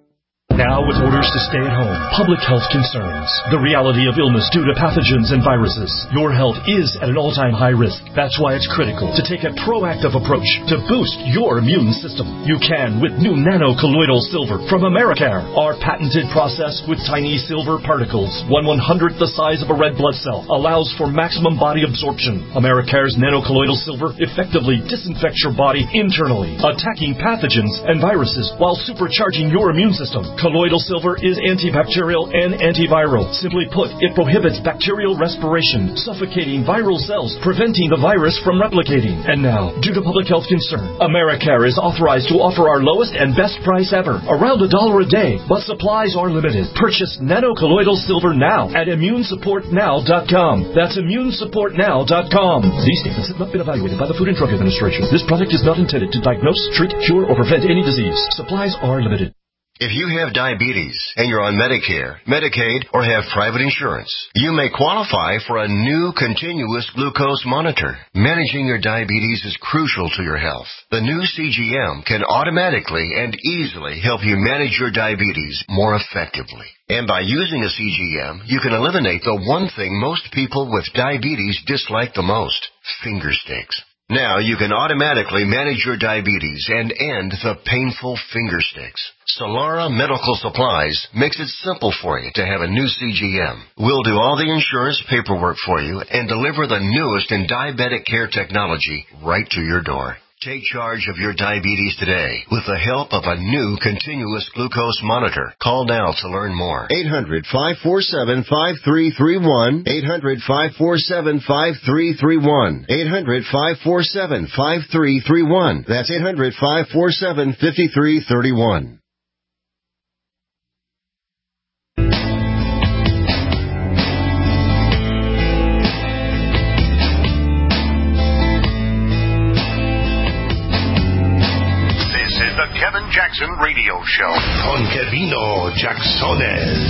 Now, with orders to stay at home, public health concerns, the reality of illness due to pathogens and viruses, your health is at an all-time high risk. That's why it's critical to take a proactive approach to boost your immune system. You can with new nano-colloidal silver from Americare. Our patented process with tiny silver particles, one one-hundredth the size of a red blood cell, allows for maximum body absorption. Americare's nano-colloidal silver effectively disinfects your body internally, attacking pathogens and viruses while supercharging your immune system. Colloidal silver is antibacterial and antiviral. Simply put, it prohibits bacterial respiration, suffocating viral cells, preventing the virus from replicating. And now, due to public health concern, Americare is authorized to offer our lowest and best price ever, around a dollar a day, but supplies are limited. Purchase nano-colloidal silver now at immune support now dot com. That's immune support now dot com. These statements have not been evaluated by the Food and Drug Administration. This product is not intended to diagnose, treat, cure, or prevent any disease. Supplies are limited. If you have diabetes and you're on Medicare, Medicaid, or have private insurance, you may qualify for a new continuous glucose monitor. Managing your diabetes is crucial to your health. The new C G M can automatically and easily help you manage your diabetes more effectively. And by using a C G M, you can eliminate the one thing most people with diabetes dislike the most, finger sticks. Now you can automatically manage your diabetes and end the painful finger sticks. Solara Medical Supplies makes it simple for you to have a new C G M. We'll do all the insurance paperwork for you and deliver the newest in diabetic care technology right to your door. Take charge of your diabetes today with the help of a new continuous glucose monitor. Call now to learn more. eight hundred, five four seven, five three three one. eight hundred, five four seven, five three three one. eight hundred, five four seven, five three three one. That's eight hundred, five four seven, five three three one. Kevin Jackson Radio Show. Con Kevino Jacksones.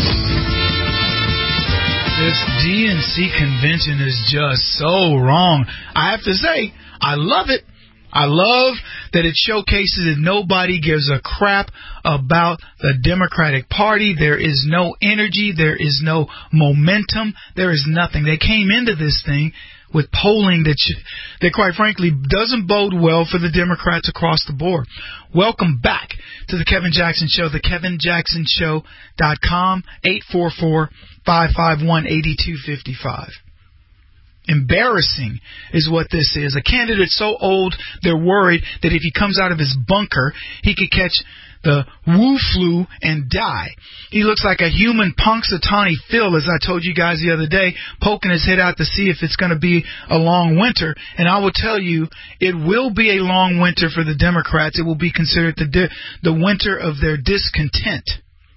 This D N C convention is just so wrong. I have to say, I love it. I love that it showcases that nobody gives a crap about the Democratic Party. There is no energy. There is no momentum. There is nothing. They came into this thing with polling that, that quite frankly, doesn't bode well for the Democrats across the board. Welcome back to the Kevin Jackson Show, the Kevin Jackson Show dot com, eight four four, five five one, eight two five five. Embarrassing is what this is. A candidate so old, they're worried that if he comes out of his bunker, he could catch the Wu flu and die. He looks like a human Punxsutawney Phil, as I told you guys the other day, poking his head out to see if it's going to be a long winter. And I will tell you, it will be a long winter for the Democrats. It will be considered the di- the winter of their discontent.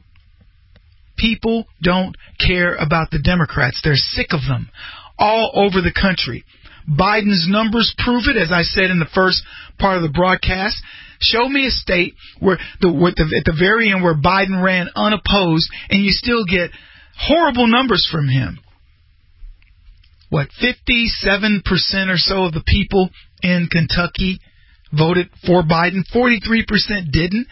People don't care about the Democrats. They're sick of them all over the country. Biden's numbers prove it, as I said in the first part of the broadcast. Show me a state where the, where the at the very end where Biden ran unopposed and you still get horrible numbers from him. What, fifty-seven percent or so of the people in Kentucky voted for Biden? forty-three percent didn't.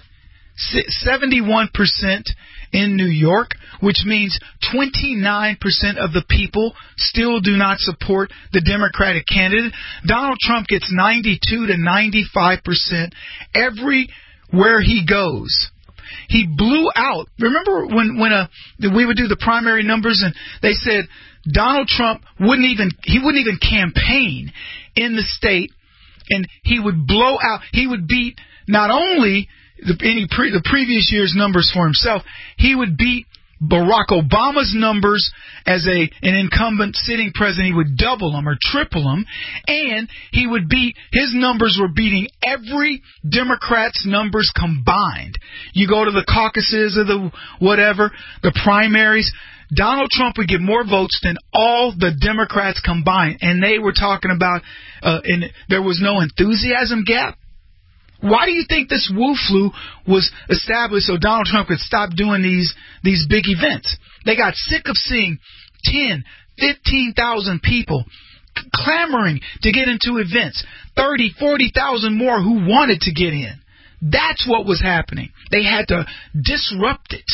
seventy-one percent in New York, which means twenty-nine percent of the people still do not support the Democratic candidate. Donald Trump gets ninety-two to ninety-five percent everywhere he goes. He blew out. Remember when when a we would do the primary numbers and they said Donald Trump wouldn't even he wouldn't even campaign in the state, and he would blow out. He would beat not only The, any pre, the previous year's numbers for himself, he would beat Barack Obama's numbers as a an incumbent sitting president. He would double them or triple them, and he would beat, his numbers were beating every Democrat's numbers combined. You go to the caucuses or the whatever, the primaries, Donald Trump would get more votes than all the Democrats combined, and they were talking about, uh, and there was no enthusiasm gap. Why do you think this Wu flu was established so Donald Trump could stop doing these these big events? They got sick of seeing ten, fifteen thousand people clamoring to get into events, thirty, forty thousand more who wanted to get in. That's what was happening. They had to disrupt it.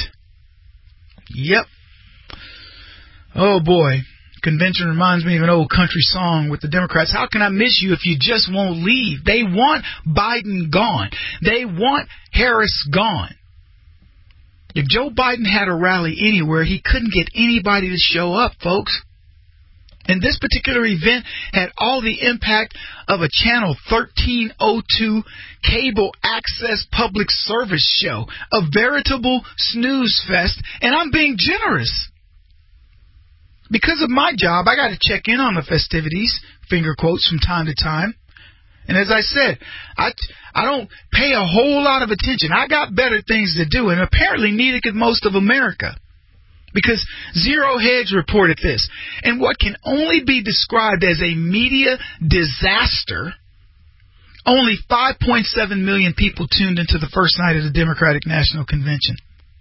Yep. Oh, boy. Convention reminds me of an old country song with the Democrats. How can I miss you if you just won't leave? They want Biden gone. They want Harris gone. If Joe Biden had a rally anywhere, he couldn't get anybody to show up, folks. And this particular event had all the impact of a Channel thirteen oh two cable access public service show, a veritable snooze fest, and I'm being generous. Because of my job, I got to check in on the festivities, finger quotes, from time to time. And as I said, I, I don't pay a whole lot of attention. I got better things to do, and apparently neither could most of America. Because Zero Hedge reported this. And what can only be described as a media disaster, only five point seven million people tuned into the first night of the Democratic National Convention.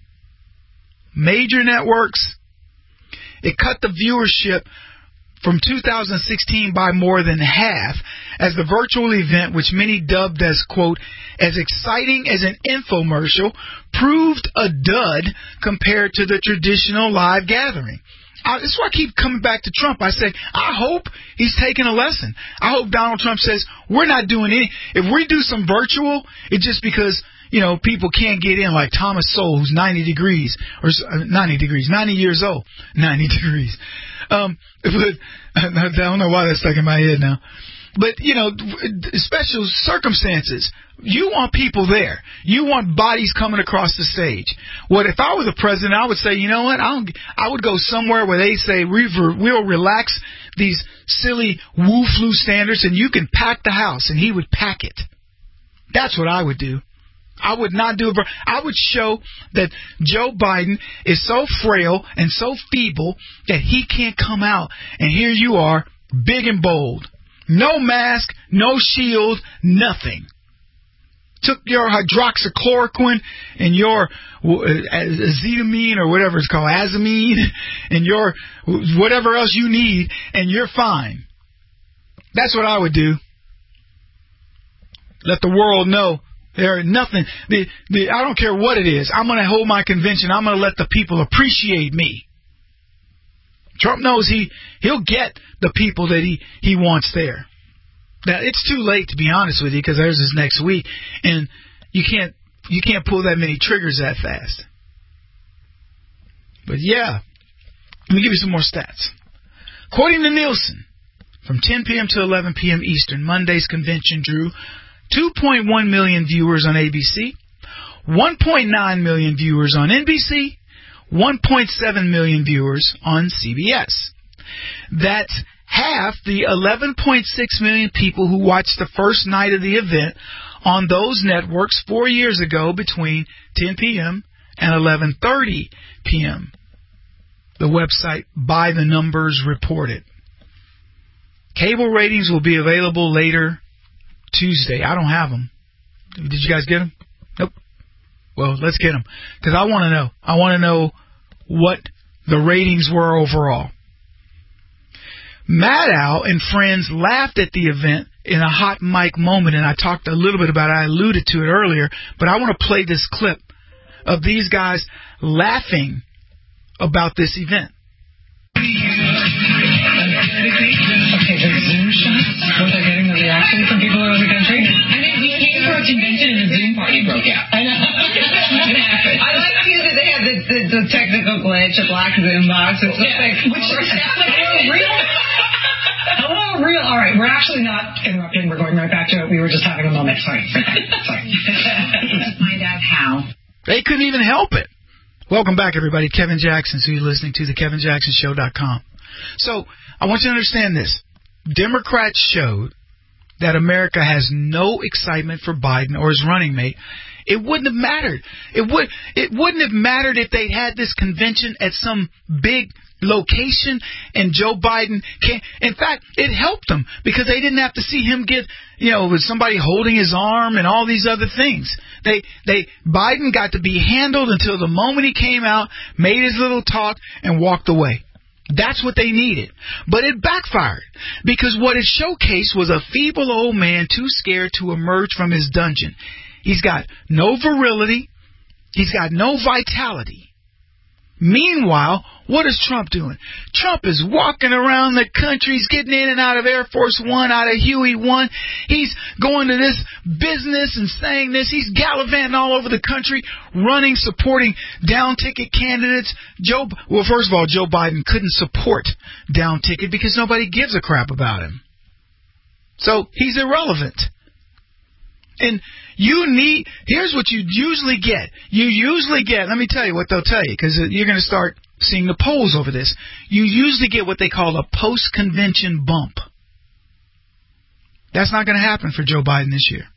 Major networks, it cut the viewership from two thousand sixteen by more than half, as the virtual event, which many dubbed as, quote, as exciting as an infomercial, proved a dud compared to the traditional live gathering. I, this is why I keep coming back to Trump. I say, I hope he's taking a lesson. I hope Donald Trump says, we're not doing any, if we do some virtual, it's just because, you know, people can't get in, like Thomas Sowell, who's ninety degrees, or ninety degrees, ninety years old, ninety degrees. Um, but I don't know why that's stuck in my head now. But, you know, special circumstances. You want people there. You want bodies coming across the stage. What if I was the president, I would say, you know what, I, don't, I would go somewhere where they say we'll relax these silly Wu flu standards and you can pack the house, and he would pack it. That's what I would do. I would not do it. I would show that Joe Biden is so frail and so feeble that he can't come out. And here you are, big and bold. No mask, no shield, nothing. Took your hydroxychloroquine and your azitamine or whatever it's called, azamine, and your whatever else you need, and you're fine. That's what I would do. Let the world know. There is nothing. The, the, I don't care what it is. I'm going to hold my convention. I'm going to let the people appreciate me. Trump knows he, he'll get the people that he, he wants there. Now, it's too late, to be honest with you, because there's this next week, and you can't you can't pull that many triggers that fast. But, yeah, let me give you some more stats. According to Nielsen, from ten p.m. to eleven p.m. Eastern. Monday's convention drew two point one million viewers on A B C, one point nine million viewers on N B C, one point seven million viewers on C B S. That's half the eleven point six million people who watched the first night of the event on those networks four years ago between ten p.m. and eleven thirty p.m. The website By the Numbers reported. Cable ratings will be available later Tuesday. I don't have them. Did you guys get them? Nope. Well, let's get them, because I want to know. I want to know what the ratings were overall. Maddow and friends laughed at the event in a hot mic moment, and I talked a little bit about it. I alluded to it earlier, but I want to play this clip of these guys laughing about this event. Okay, the Zoom shots, what they're getting the reaction from people around the country. I mean, we came for a convention and a Zoom party broke out. I know. It happened. I like to use that they had the, the, the technical glitch, a black Zoom box. It's yeah. like, which is real. Hello, real. All right, we're actually not interrupting. We're going right back to it. We were just having a moment. Sorry for that. Sorry. Let's find out how. They couldn't even help it. Welcome back, everybody. Kevin Jackson, so you're listening to the Kevin Jackson Show dot com. So, I want you to understand this. Democrats showed that America has no excitement for Biden or his running mate. It wouldn't have mattered. It would. It wouldn't have mattered if they'd had this convention at some big location and Joe Biden can't. In fact, it helped them because they didn't have to see him get, you know, with somebody holding his arm and all these other things. They, they, Biden got to be handled until the moment he came out, made his little talk, and walked away. That's what they needed. But it backfired because what it showcased was a feeble old man too scared to emerge from his dungeon. He's got no virility. He's got no vitality. Meanwhile, what is Trump doing? Trump is walking around the country. He's getting in and out of Air Force One, out of Huey One. He's going to this business and saying this. He's gallivanting all over the country, running, supporting down-ticket candidates. Joe, well, first of all, Joe Biden couldn't support down-ticket because nobody gives a crap about him. So he's irrelevant. And you need, here's what you usually get. You usually get, let me tell you what they'll tell you, because you're going to start seeing the polls over this. You usually get what they call a post-convention bump. That's not going to happen for Joe Biden this year.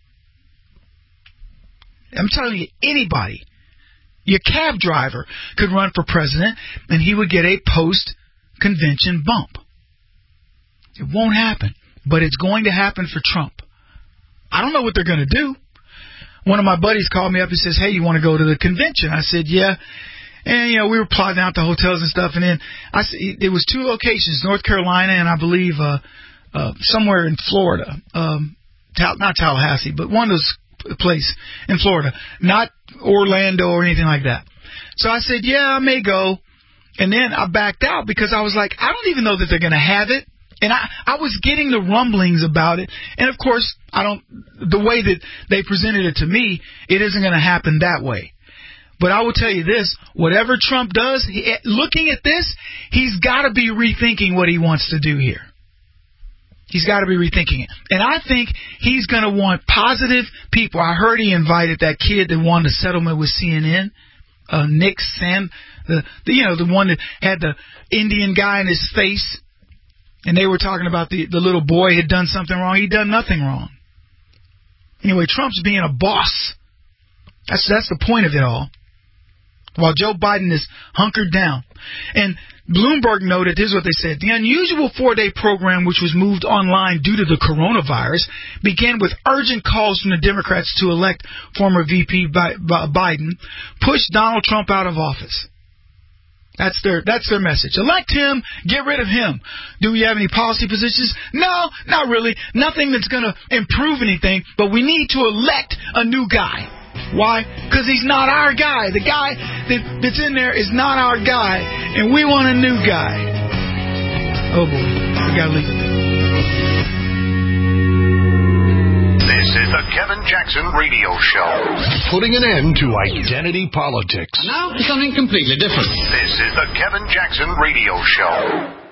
I'm telling you, anybody, your cab driver could run for president, and he would get a post-convention bump. It won't happen, but it's going to happen for Trump. I don't know what they're going to do. One of my buddies called me up and says, hey, you want to go to the convention? I said, yeah. And, you know, we were plotting out the hotels and stuff. And then I said, it was two locations, North Carolina and I believe uh, uh, somewhere in Florida. Um, Ta- not Tallahassee, but one of those places in Florida. Not Orlando or anything like that. So I said, yeah, I may go. And then I backed out because I was like, I don't even know that they're going to have it. And I, I was getting the rumblings about it. And, of course, I don't. The way that they presented it to me, it isn't going to happen that way. But I will tell you this, whatever Trump does, he, looking at this, he's got to be rethinking what he wants to do here. He's got to be rethinking it. And I think he's going to want positive people. I heard he invited that kid that won the settlement with C N N, uh, Nick Sand, the, the you know, the one that had the Indian guy in his face. And they were talking about the, the little boy had done something wrong. He'd done nothing wrong. Anyway, Trump's being a boss. That's that's the point of it all. While Joe Biden is hunkered down. And Bloomberg noted, here's what they said. The unusual four-day program, which was moved online due to the coronavirus, began with urgent calls from the Democrats to elect former V P Biden, push Donald Trump out of office. That's their that's their message. Elect him, get rid of him. Do we have any policy positions? No, not really. Nothing that's going to improve anything, but we need to elect a new guy. Why? Because he's not our guy. The guy that, that's in there is not our guy, and we want a new guy. Oh, boy. We got to leave. This is the Kevin Jackson Radio Show. Putting an end to identity politics. Now, something completely different. This is the Kevin Jackson Radio Show.